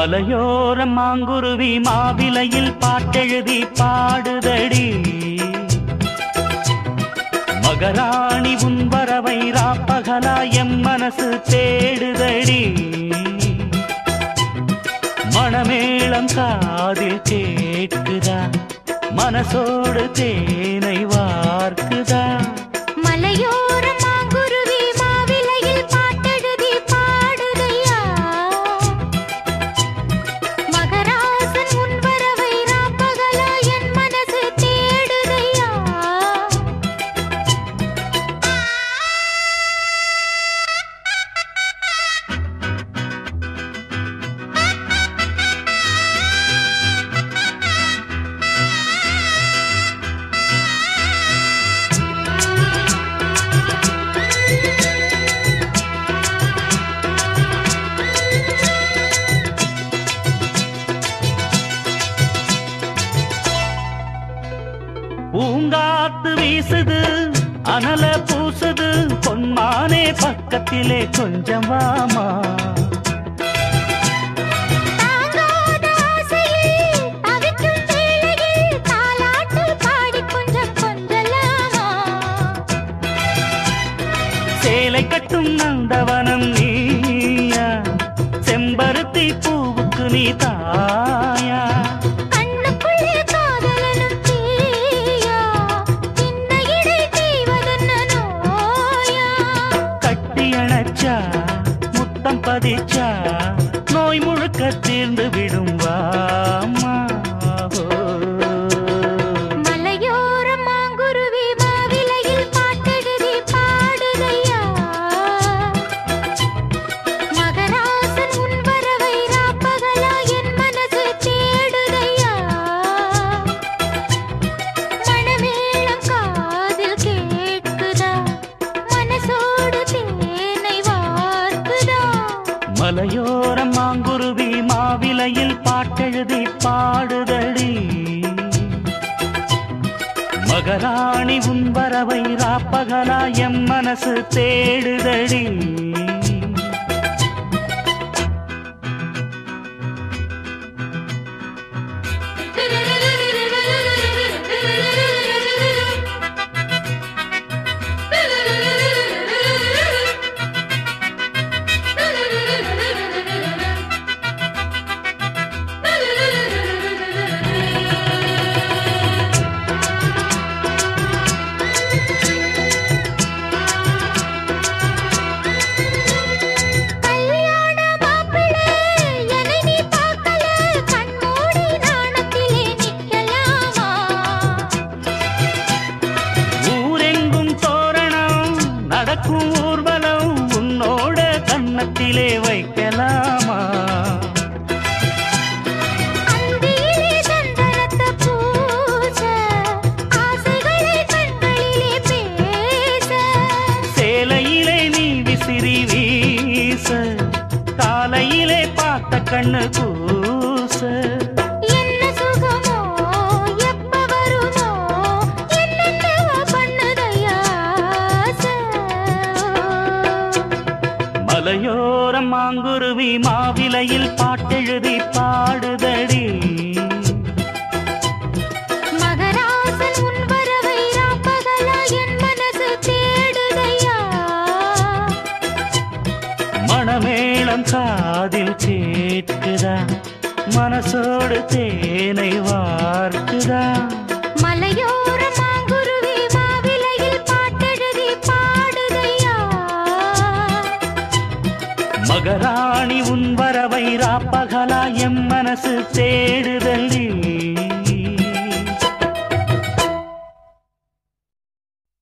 மலையோர மாங்குருவி மாவிலையில் பாட்டெழுதி பாடுதடி மகராணி உன் வரவை ராப்பகலா எம் மனசு தேடுதடி மணமேளம் காதில் கேட்குதா மனசோடு தேனை வார்க்குதா மலையோர மாங்குருவி மாவிலையில் பாட்டெழுதி பாடுதையா மகராசன் உன் வரவை ராப்பகலா என் மனசு தேடுதையா பூங்காத்து வீசுது அனல பூசுது பொன்மானே பக்கத்திலே கொஞ்சம் வாமா தாங்காத ஆசையில் தவிக்கும் வேளையில் தாலாட்டு பாடி கொஞ்சம் கொஞ்சலாமா சேலை கட்டும் நந்தவனம் நீயா செம்பருத்தி பூவுக்கு நீ தாயா கண்ணுக்குள்ளே காதலனும் தீயா சின்ன இடை தீவதென்ன நோயா கட்டி அணைச்சா முத்தம் பதிச்சா நோய் முழுக்க தீர்ந்து விடும் வாமா மலையோர மாங்குருவி மாவிலையில் பாட்டெழுதி பாடுதையா மகராசன் உன் வரவை ராப்பகலா என் மனசு தேடுதையா மணமேளம் காதில் கேட்குதா மனசோடு தேனை வார்க்குதா மலையோர மாங்குருவி மாவிலையில் பாட்டெழுதி பாடுதடி மகராணி உன் வரவை ராப்பகலா எம் மனசு தேடுதடி கல்யாண மாப்பிள்ளை என்னை நீ பார்க்கல கண்மூடி நாணத்திலே நிக்கலாமா ஊரெங்கும் தோரணம் நடக்கும் ஊர்வலம் உன்னோட கன்னத்திலே வைக்கலாமா அந்தியிலே சந்தனத்தை பூச ஆசைகளை கண்களிலே பேச சேலையிலே நீ விசிறி வீச காலையிலே பார்த்த கண்ணு கூச என்ன சுகமோ எப்ப வருமோ என்னென்னவோ பண்ணுதையா ஆசை. மலையோர மாங்குருவி மாவிலையில் பாட்டெழுதி பாடுதடி மகராசன் உன் வரவை ராப்பகலா என் மனசு தேடுதையா மணமேளம் காதில் கேட்குதா மனசோடு தேனை வார்க்குதா மலையோர மாங்குருவி மாவிலையில் பாட்டெழுதி பாடுதையா மகராணி உன் வரவை ராப்பகலா எம் மனசு தேடுதடி